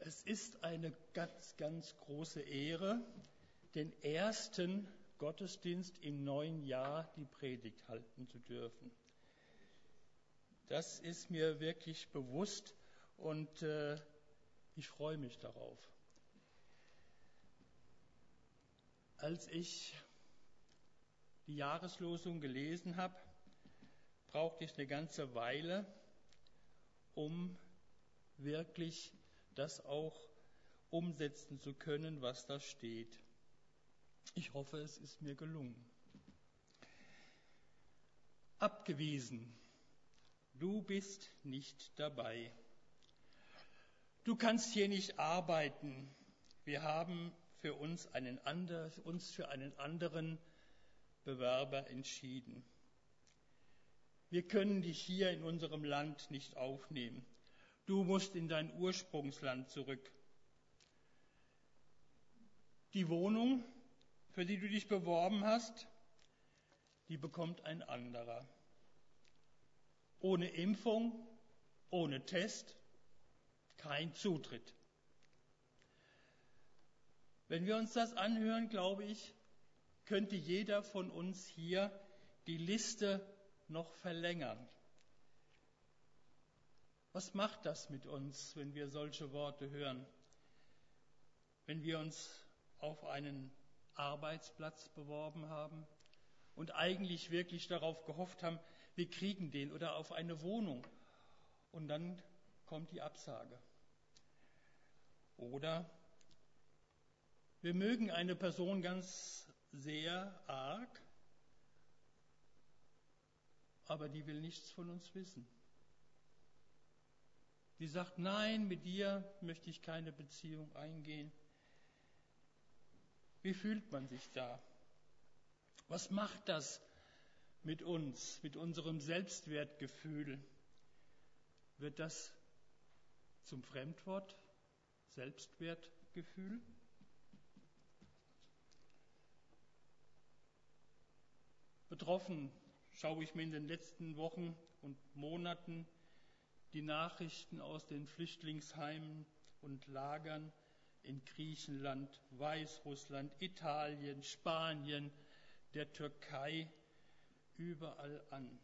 Es ist eine ganz, ganz große Ehre, den ersten Gottesdienst im neuen Jahr die Predigt halten zu dürfen. Das ist mir wirklich bewusst und ich freue mich darauf. Als ich die Jahreslosung gelesen habe, brauchte ich eine ganze Weile, um wirklich das auch umsetzen zu können, was da steht. Ich hoffe, es ist mir gelungen. Abgewiesen. Du bist nicht dabei. Du kannst hier nicht arbeiten. Wir haben uns für einen anderen Bewerber entschieden. Wir können dich hier in unserem Land nicht aufnehmen. Du musst in dein Ursprungsland zurück. Die Wohnung, für die du dich beworben hast, die bekommt ein anderer. Ohne Impfung, ohne Test, kein Zutritt. Wenn wir uns das anhören, glaube ich, könnte jeder von uns hier die Liste noch verlängern. Was macht das mit uns, wenn wir solche Worte hören? Wenn wir uns auf einen Arbeitsplatz beworben haben und eigentlich wirklich darauf gehofft haben, wir kriegen den, oder auf eine Wohnung und dann kommt die Absage. Oder wir mögen eine Person ganz sehr arg, aber die will nichts von uns wissen. Die sagt, nein, mit dir möchte ich keine Beziehung eingehen. Wie fühlt man sich da? Was macht das mit uns, mit unserem Selbstwertgefühl? Wird das zum Fremdwort, Selbstwertgefühl? Betroffen schaue ich mir in den letzten Wochen und Monaten die Nachrichten aus den Flüchtlingsheimen und Lagern in Griechenland, Weißrussland, Italien, Spanien, der Türkei, überall an.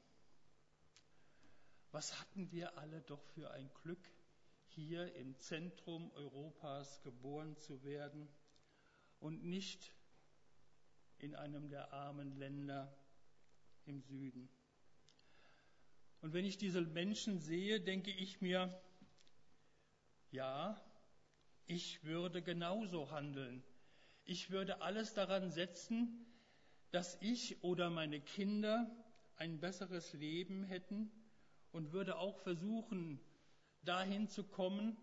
Was hatten wir alle doch für ein Glück, hier im Zentrum Europas geboren zu werden und nicht in einem der armen Länder im Süden. Und wenn ich diese Menschen sehe, denke ich mir, ja, ich würde genauso handeln. Ich würde alles daran setzen, dass ich oder meine Kinder ein besseres Leben hätten und würde auch versuchen, dahin zu kommen,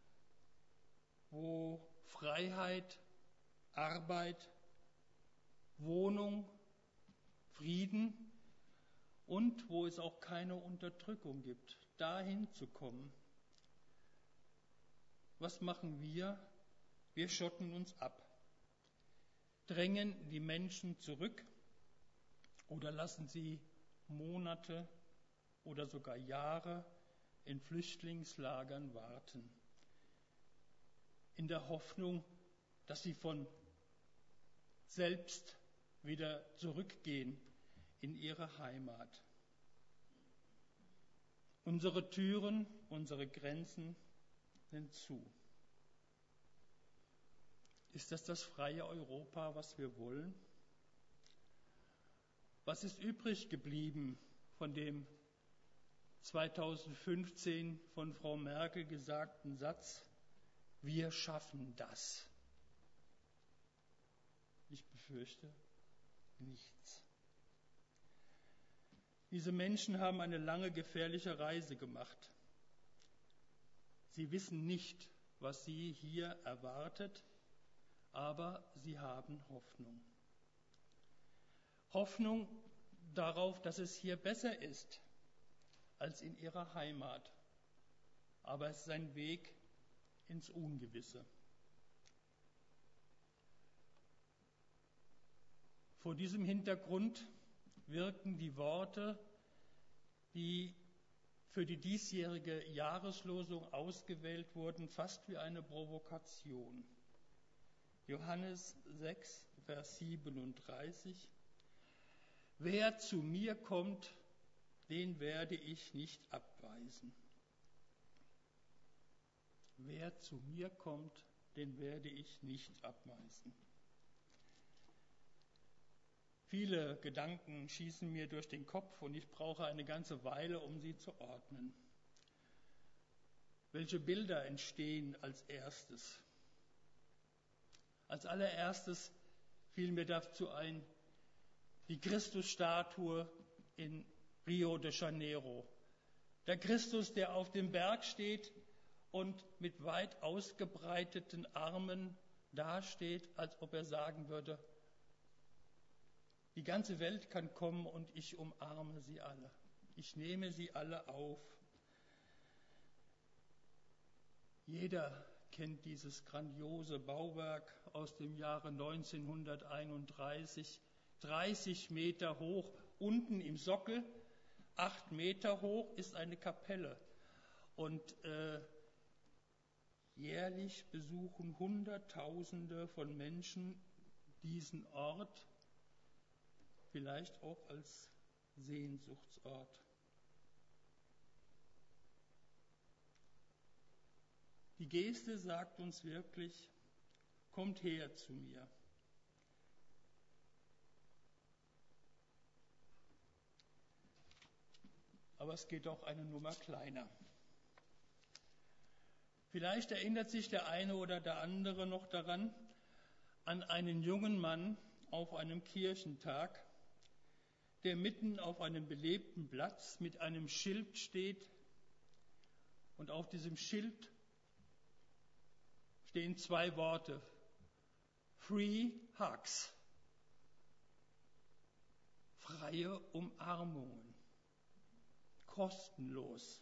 wo Freiheit, Arbeit, Wohnung, Frieden und wo es auch keine Unterdrückung gibt, dahin zu kommen. Was machen wir? Wir schotten uns ab, drängen die Menschen zurück oder lassen sie Monate oder sogar Jahre in Flüchtlingslagern warten, in der Hoffnung, dass sie von selbst wieder zurückgehen in ihre Heimat. Unsere Türen, unsere Grenzen sind zu. Ist das freie Europa, was wir wollen? Was ist übrig geblieben von dem 2015 von Frau Merkel gesagten Satz, wir schaffen das? Ich befürchte, nichts. Diese Menschen haben eine lange, gefährliche Reise gemacht. Sie wissen nicht, was sie hier erwartet, aber sie haben Hoffnung. Hoffnung darauf, dass es hier besser ist als in ihrer Heimat. Aber es ist ein Weg ins Ungewisse. Vor diesem Hintergrund wirken die Worte, die für die diesjährige Jahreslosung ausgewählt wurden, fast wie eine Provokation. Johannes 6, Vers 37. Wer zu mir kommt, den werde ich nicht abweisen. Wer zu mir kommt, den werde ich nicht abweisen. Viele Gedanken schießen mir durch den Kopf und ich brauche eine ganze Weile, um sie zu ordnen. Welche Bilder entstehen als erstes? Als allererstes fiel mir dazu ein, die Christusstatue in Rio de Janeiro. Der Christus, der auf dem Berg steht und mit weit ausgebreiteten Armen dasteht, als ob er sagen würde, die ganze Welt kann kommen und ich umarme sie alle. Ich nehme sie alle auf. Jeder kennt dieses grandiose Bauwerk aus dem Jahre 1931, 30 Meter hoch, unten im Sockel, 8 Meter hoch ist eine Kapelle. Und jährlich besuchen Hunderttausende von Menschen diesen Ort, vielleicht auch als Sehnsuchtsort. Die Geste sagt uns wirklich, kommt her zu mir. Aber es geht auch eine Nummer kleiner. Vielleicht erinnert sich der eine oder der andere noch daran, an einen jungen Mann auf einem Kirchentag, der mitten auf einem belebten Platz mit einem Schild steht. Und auf diesem Schild stehen 2 Worte: Free Hugs, freie Umarmungen, kostenlos.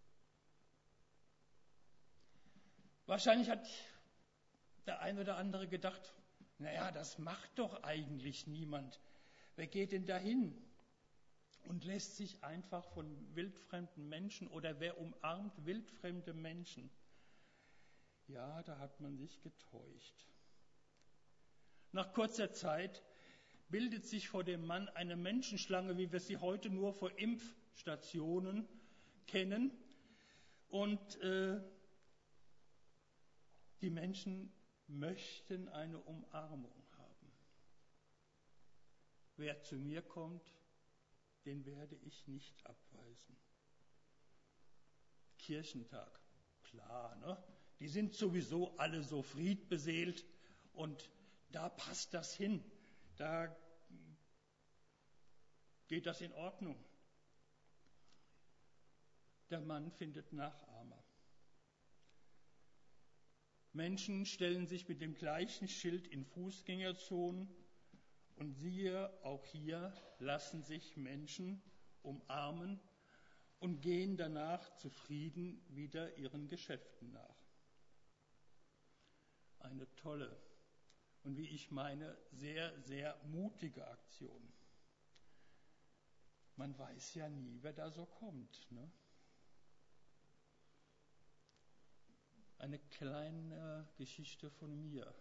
Wahrscheinlich hat der eine oder andere gedacht, naja, das macht doch eigentlich niemand. Wer geht denn dahin und lässt sich einfach von wildfremden Menschen oder wer umarmt wildfremde Menschen? Ja, da hat man sich getäuscht. Nach kurzer Zeit bildet sich vor dem Mann eine Menschenschlange, wie wir sie heute nur vor Impfstationen kennen. Und die Menschen möchten eine Umarmung haben. Wer zu mir kommt, den werde ich nicht abweisen. Kirchentag, klar, ne? Die sind sowieso alle so friedbeseelt und da passt das hin. Da geht das in Ordnung. Der Mann findet Nachahmer. Menschen stellen sich mit dem gleichen Schild in Fußgängerzonen und siehe, auch hier lassen sich Menschen umarmen und gehen danach zufrieden wieder ihren Geschäften nach. Eine tolle und wie ich meine, sehr, sehr mutige Aktion. Man weiß ja nie, wer da so kommt, ne? Eine kleine Geschichte von mir.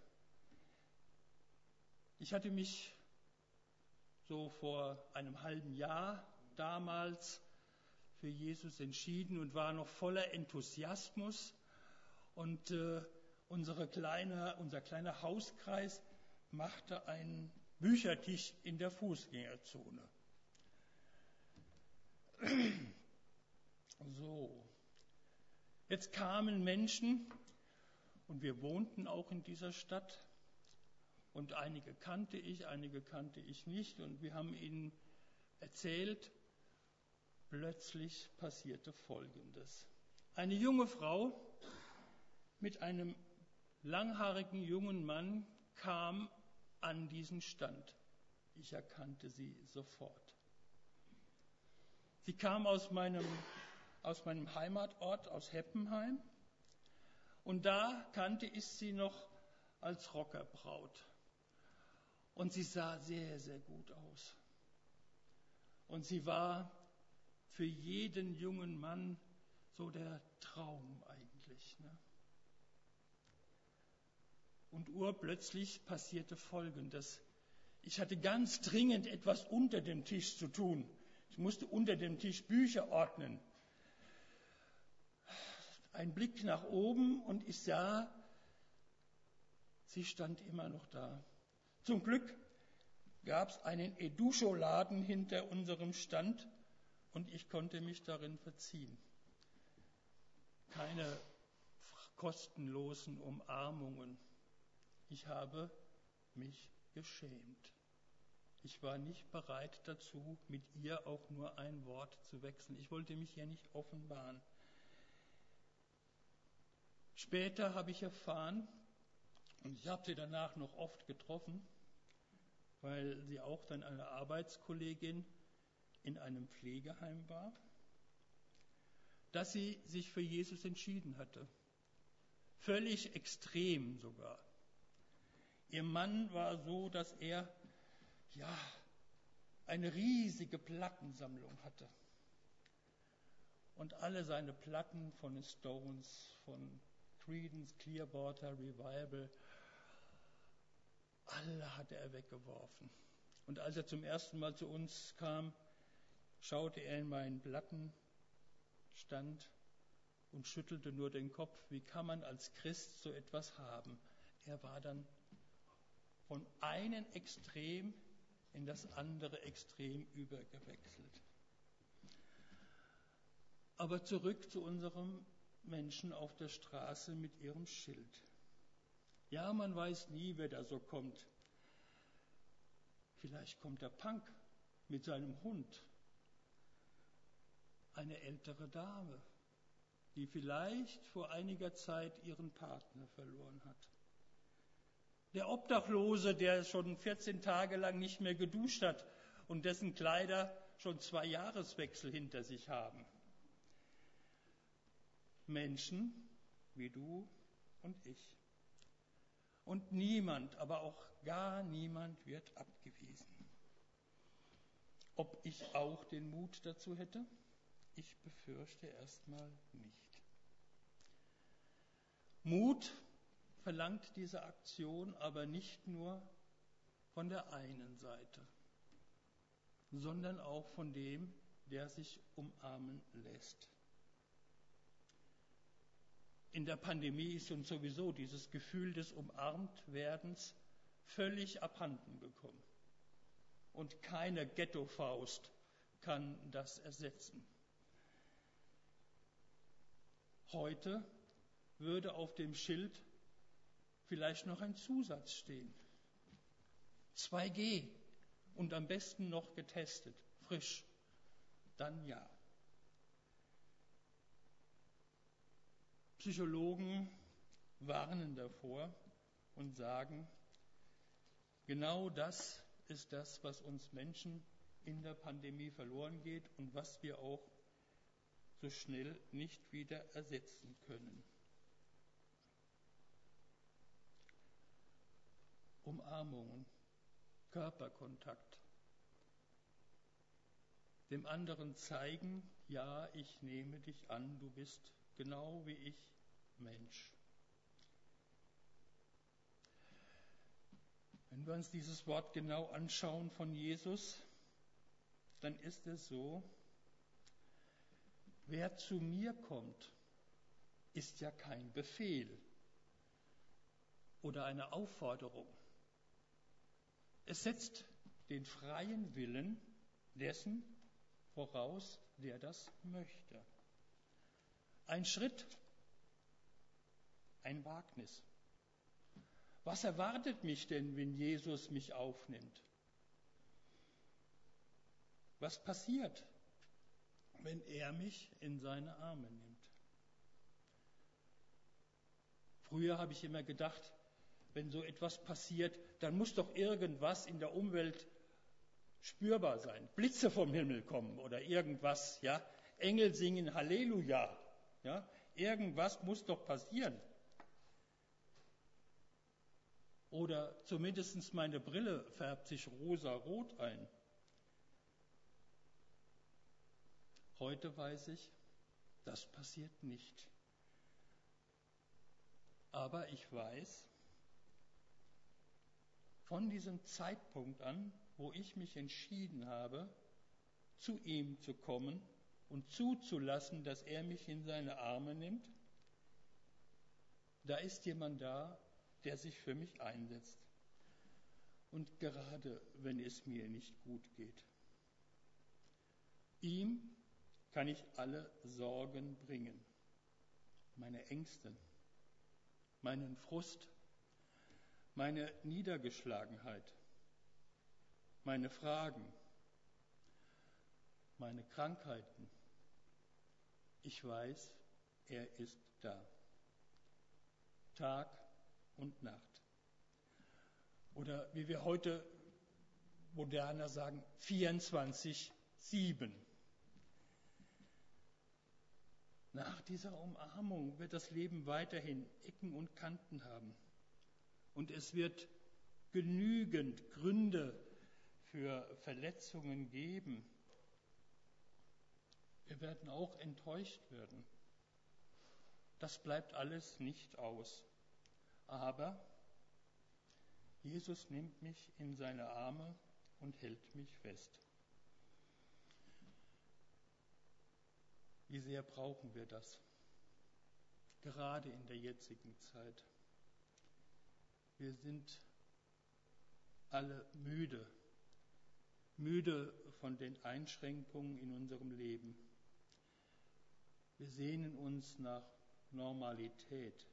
Ich hatte mich so vor einem halben Jahr damals für Jesus entschieden und war noch voller Enthusiasmus. Und unser kleiner Hauskreis machte einen Büchertisch in der Fußgängerzone. So. Jetzt kamen Menschen und wir wohnten auch in dieser Stadt und einige kannte ich nicht und wir haben ihnen erzählt, plötzlich passierte Folgendes. Eine junge Frau mit einem langhaarigen jungen Mann kam an diesen Stand. Ich erkannte sie sofort. Sie kam aus meinem Heimatort, aus Heppenheim. Und da kannte ich sie noch als Rockerbraut. Und sie sah sehr, sehr gut aus. Und sie war für jeden jungen Mann so der Traum eigentlich. Ne? Und urplötzlich passierte Folgendes. Ich hatte ganz dringend etwas unter dem Tisch zu tun. Ich musste unter dem Tisch Bücher ordnen. Ein Blick nach oben und ich sah, sie stand immer noch da. Zum Glück gab es einen Educho-Laden hinter unserem Stand und ich konnte mich darin verziehen. Keine kostenlosen Umarmungen. Ich habe mich geschämt. Ich war nicht bereit dazu, mit ihr auch nur ein Wort zu wechseln. Ich wollte mich ihr nicht offenbaren. Später habe ich erfahren, und ich habe sie danach noch oft getroffen, weil sie auch dann eine Arbeitskollegin in einem Pflegeheim war, dass sie sich für Jesus entschieden hatte. Völlig extrem sogar. Ihr Mann war so, dass er eine riesige Plattensammlung hatte. Und alle seine Platten von den Stones, von Creedence, Clearwater, Revival, alle hatte er weggeworfen. Und als er zum ersten Mal zu uns kam, schaute er in meinen Plattenstand und schüttelte nur den Kopf. Wie kann man als Christ so etwas haben? Er war dann von einem Extrem in das andere Extrem übergewechselt. Aber zurück zu unserem Menschen auf der Straße mit ihrem Schild. Ja, man weiß nie, wer da so kommt. Vielleicht kommt der Punk mit seinem Hund. Eine ältere Dame, die vielleicht vor einiger Zeit ihren Partner verloren hat. Der Obdachlose, der schon 14 Tage lang nicht mehr geduscht hat und dessen Kleider schon 2 Jahreswechsel hinter sich haben. Menschen wie du und ich. Und niemand, aber auch gar niemand wird abgewiesen. Ob ich auch den Mut dazu hätte? Ich befürchte erstmal nicht. Mut verlangt diese Aktion aber nicht nur von der einen Seite, sondern auch von dem, der sich umarmen lässt. In der Pandemie ist uns sowieso dieses Gefühl des Umarmtwerdens völlig abhanden gekommen. Und keine Ghetto-Faust kann das ersetzen. Heute würde auf dem Schild vielleicht noch ein Zusatz stehen. 2G und am besten noch getestet, frisch. Dann ja. Psychologen warnen davor und sagen, genau das ist das, was uns Menschen in der Pandemie verloren geht und was wir auch so schnell nicht wieder ersetzen können. Umarmungen, Körperkontakt, dem anderen zeigen, ja, ich nehme dich an, du bist genau wie ich Mensch. Wenn wir uns dieses Wort genau anschauen von Jesus, dann ist es so, wer zu mir kommt, ist ja kein Befehl oder eine Aufforderung. Es setzt den freien Willen dessen voraus, der das möchte. Ein Schritt, ein Wagnis. Was erwartet mich denn, wenn Jesus mich aufnimmt? Was passiert, wenn er mich in seine Arme nimmt? Früher habe ich immer gedacht, wenn so etwas passiert, dann muss doch irgendwas in der Umwelt spürbar sein. Blitze vom Himmel kommen oder irgendwas, ja. Engel singen Halleluja, ja. Irgendwas muss doch passieren. Oder zumindest meine Brille färbt sich rosa-rot ein. Heute weiß ich, das passiert nicht. Aber ich weiß, von diesem Zeitpunkt an, wo ich mich entschieden habe, zu ihm zu kommen und zuzulassen, dass er mich in seine Arme nimmt, da ist jemand da, der sich für mich einsetzt. Und gerade wenn es mir nicht gut geht. Ihm kann ich alle Sorgen bringen, meine Ängste, meinen Frust, meine Niedergeschlagenheit, meine Fragen, meine Krankheiten. Ich weiß, er ist da. Tag und Nacht. Oder wie wir heute moderner sagen, 24/7. Nach dieser Umarmung wird das Leben weiterhin Ecken und Kanten haben. Und es wird genügend Gründe für Verletzungen geben. Wir werden auch enttäuscht werden. Das bleibt alles nicht aus. Aber Jesus nimmt mich in seine Arme und hält mich fest. Wie sehr brauchen wir das? Gerade in der jetzigen Zeit. Wir sind alle müde von den Einschränkungen in unserem Leben. Wir sehnen uns nach Normalität.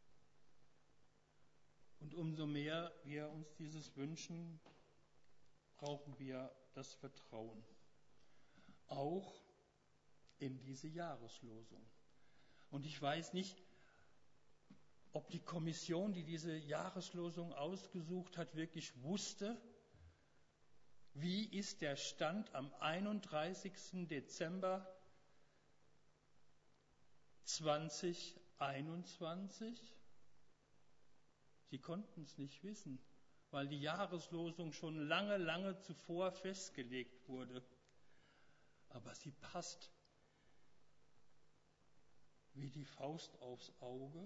Und umso mehr wir uns dieses wünschen, brauchen wir das Vertrauen. Auch in diese Jahreslosung. Und ich weiß nicht, ob die Kommission, die diese Jahreslosung ausgesucht hat, wirklich wusste, wie ist der Stand am 31. Dezember 2021? Sie konnten es nicht wissen, weil die Jahreslosung schon lange zuvor festgelegt wurde. Aber sie passt wie die Faust aufs Auge.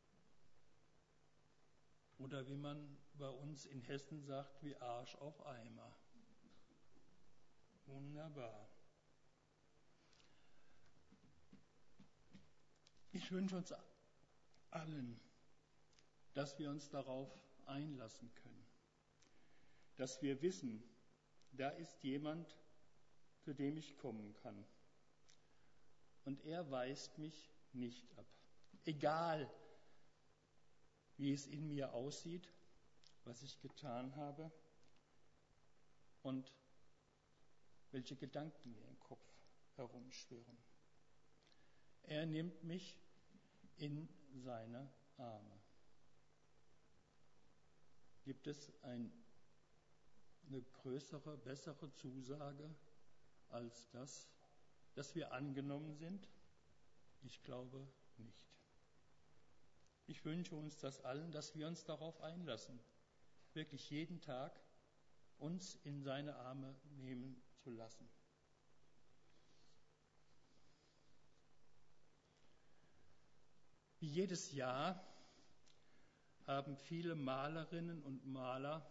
Oder wie man bei uns in Hessen sagt, wie Arsch auf Eimer. Wunderbar. Ich wünsche uns allen, dass wir uns darauf einlassen können. Dass wir wissen, da ist jemand, zu dem ich kommen kann. Und er weist mich nicht ab. Egal, wie es in mir aussieht, was ich getan habe und welche Gedanken mir im Kopf herumschwirren. Er nimmt mich in seine Arme. Gibt es eine größere, bessere Zusage als das, dass wir angenommen sind? Ich glaube nicht. Ich wünsche uns das allen, dass wir uns darauf einlassen, wirklich jeden Tag uns in seine Arme nehmen zu lassen. Wie jedes Jahr haben viele Malerinnen und Maler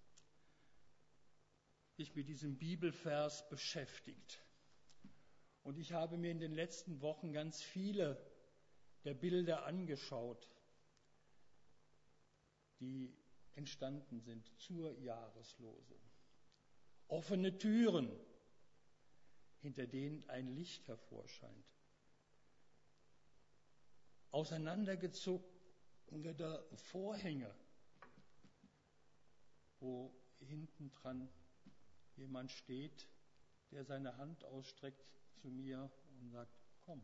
sich mit diesem Bibelvers beschäftigt. Und ich habe mir in den letzten Wochen ganz viele der Bilder angeschaut, die entstanden sind zur Jahreslosung. Offene Türen, hinter denen ein Licht hervorscheint. Auseinandergezogene Vorhänge, wo hinten dran jemand steht, der seine Hand ausstreckt zu mir und sagt, komm,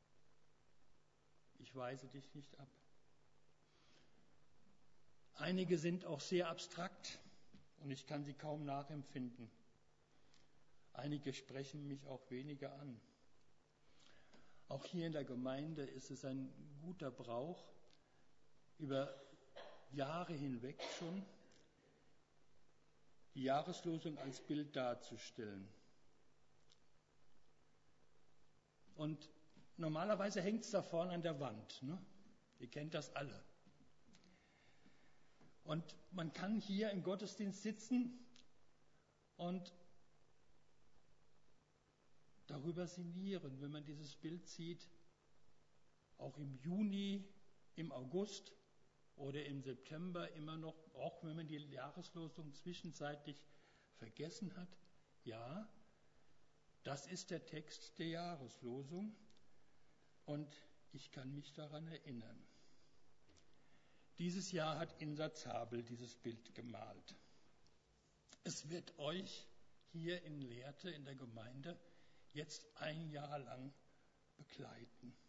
ich weise dich nicht ab. Einige sind auch sehr abstrakt und ich kann sie kaum nachempfinden. Einige sprechen mich auch weniger an. Auch hier in der Gemeinde ist es ein guter Brauch, über Jahre hinweg schon die Jahreslosung als Bild darzustellen. Und normalerweise hängt es da vorne an der Wand. Ne? Ihr kennt das alle. Und man kann hier im Gottesdienst sitzen und darüber sinnieren, wenn man dieses Bild sieht, auch im Juni, im August oder im September immer noch, auch wenn man die Jahreslosung zwischenzeitlich vergessen hat. Ja, das ist der Text der Jahreslosung und ich kann mich daran erinnern. Dieses Jahr hat Insa Zabel dieses Bild gemalt. Es wird euch hier in Lehrte, in der Gemeinde, jetzt ein Jahr lang begleiten.